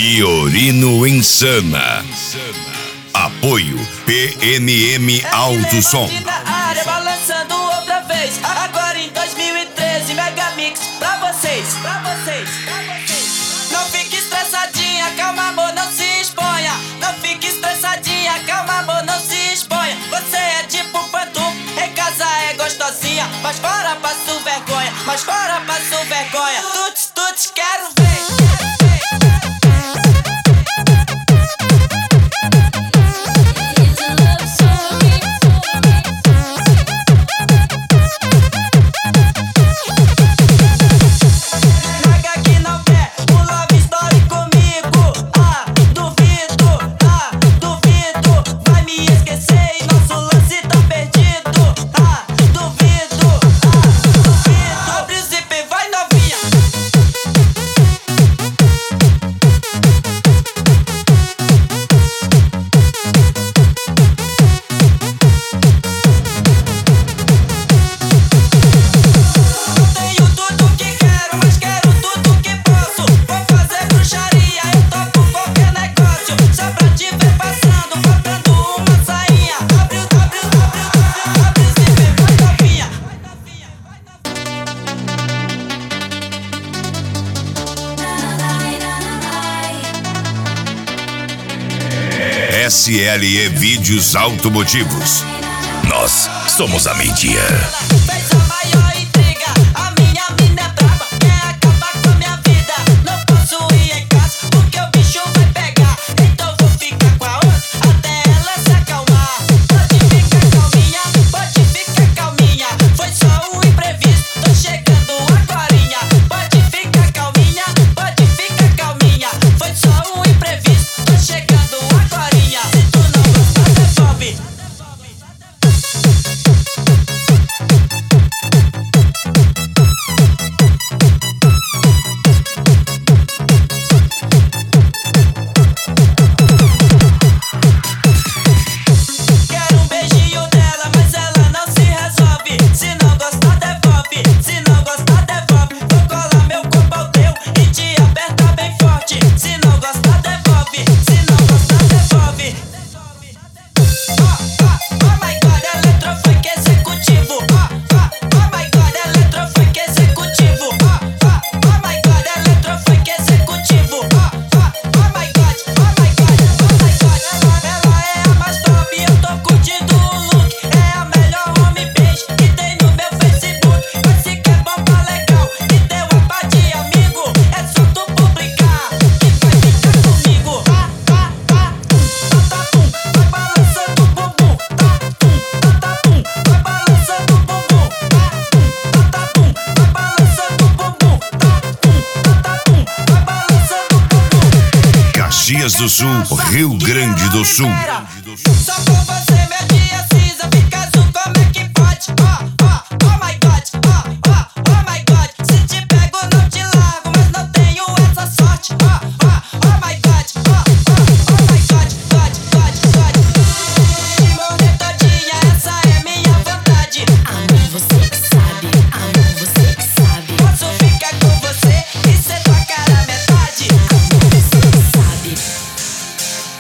Fiorino Insana. Apoio PNM Alto Som. Na área, balançando outra vez. Agora em 2013, Megamix pra vocês. Não fique estressadinha, calma amor, não se exponha. Não fique estressadinha, calma amor, não se exponha. Você é tipo pantufa, em casa é gostosinha, mas fora passo vergonha, Tuts, quero ver. SLE Vídeos Automotivos. Nós somos a mídia. Fez a maior intriga, a minha mina é braba, quer acabar com a minha vida. Não posso ir em casa, porque o bicho vai pegar. Então vou ficar com a outra, até ela se acalmar. Pode ficar calminha, foi só um imprevisto, tô chegando agorinha. Pode ficar calminha, foi só um imprevisto, tô chegando agorinha. Se tu não gostar, devolve. Quero um beijinho dela, mas ela não se resolve. Se não gostar, devolve. Vou colar meu corpo ao teu e te apertar bem forte. Se não gostar, devolve. Oh my God, eletrofunk executivo. Oh my God, eletrofunk executivo. Oh my God, eletrofunk executivo. Oh my God. Ela é a mais top, eu tô curtindo o look. É a melhor homepage que tem no meu Facebook. Mas se quer bomba legal e ter uma par de amigo, é só tu publicar que vai ficar comigo. Vai balançando o bumbum. Vai balançando o bumbum. Vai balançando o bumbum. Vai balançando o bumbum. Caxias do Sul, Rio Grande do Sul. Só com você, meu dia se